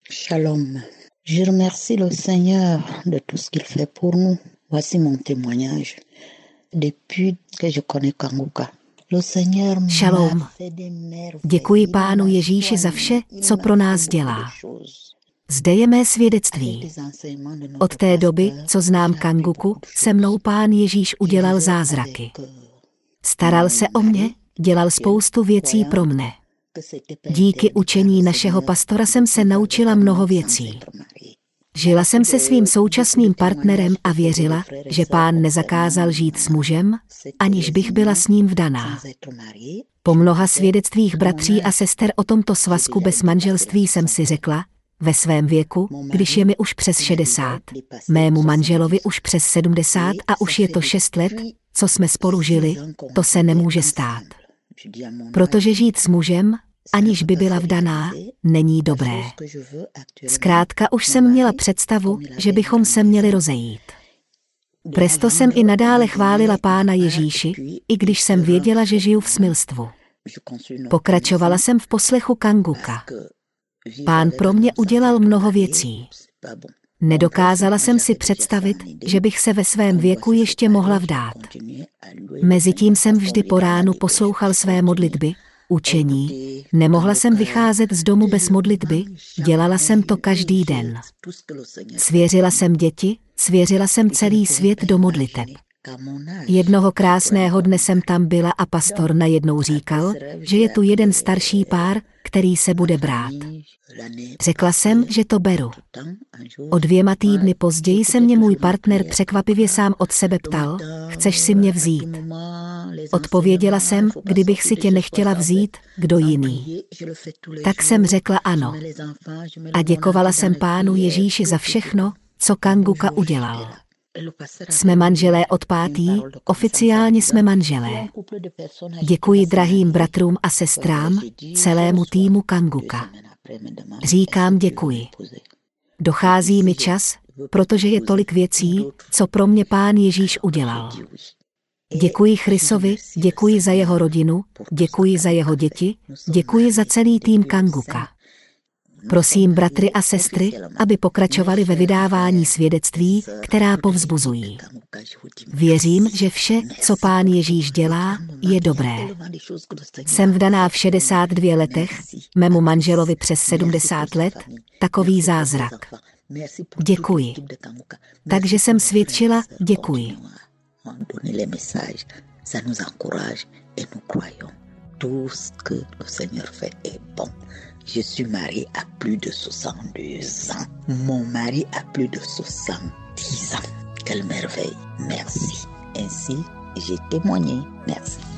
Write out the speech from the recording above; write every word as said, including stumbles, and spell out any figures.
Shalom. Je remercie le Seigneur de tout ce qu'il fait pour nous. Voici mon témoignage. Depuis que je connais Kanguka. Šalom. Děkuji Pánu Ježíši za vše, co pro nás dělá. Zde je mé svědectví. Od té doby, co znám Kanguku, se mnou Pán Ježíš udělal zázraky. Staral se o mě, dělal spoustu věcí pro mne. Díky učení našeho pastora jsem se naučila mnoho věcí. Žila jsem se svým současným partnerem a věřila, že Pán nezakázal žít s mužem, aniž bych byla s ním vdaná. Po mnoha svědectvích bratří a sester o tomto svazku bez manželství jsem si řekla, ve svém věku, když je mi už přes šedesát, mému manželovi už přes sedmdesát a už je to šest let, co jsme spolu žili, to se nemůže stát. Protože žít s mužem, aniž by byla vdaná, není dobré. Zkrátka už jsem měla představu, že bychom se měli rozejít. Přesto jsem i nadále chválila Pána Ježíši, i když jsem věděla, že žiju v smilstvu. Pokračovala jsem v poslechu Kanguka. Pán pro mě udělal mnoho věcí. Nedokázala jsem si představit, že bych se ve svém věku ještě mohla vdát. Mezitím jsem vždy po ránu poslouchal své modlitby, učení, nemohla jsem vycházet z domu bez modlitby, dělala jsem to každý den. Svěřila jsem děti, svěřila jsem celý svět do modliteb. Jednoho krásného dne jsem tam byla a pastor najednou říkal, že je tu jeden starší pár, který se bude brát. Řekla jsem, že to beru. O dvěma týdny později se mě můj partner překvapivě sám od sebe ptal, chceš si mě vzít? Odpověděla jsem, kdybych si tě nechtěla vzít, kdo jiný. Tak jsem řekla ano. A děkovala jsem Pánu Ježíši za všechno, co Kanguka udělal. Jsme manželé od pátý, oficiálně jsme manželé. Děkuji drahým bratrům a sestrám, celému týmu Kanguka. Říkám děkuji. Dochází mi čas, protože je tolik věcí, co pro mě Pán Ježíš udělal. Děkuji Chrisovi, děkuji za jeho rodinu, děkuji za jeho děti, děkuji za celý tým Kanguka. Prosím bratry a sestry, aby pokračovali ve vydávání svědectví, která povzbuzují. Věřím, že vše, co Pán Ježíš dělá, je dobré. Jsem vdaná v šedesáti dvou letech, mému manželovi přes sedmdesát let, takový zázrak. Děkuji. Takže jsem svědčila, děkuji. Je suis mariée à plus de soixante-deux ans. Mon mari a plus de soixante-dix ans. Quelle merveille. Merci. Ainsi, j'ai témoigné. Merci.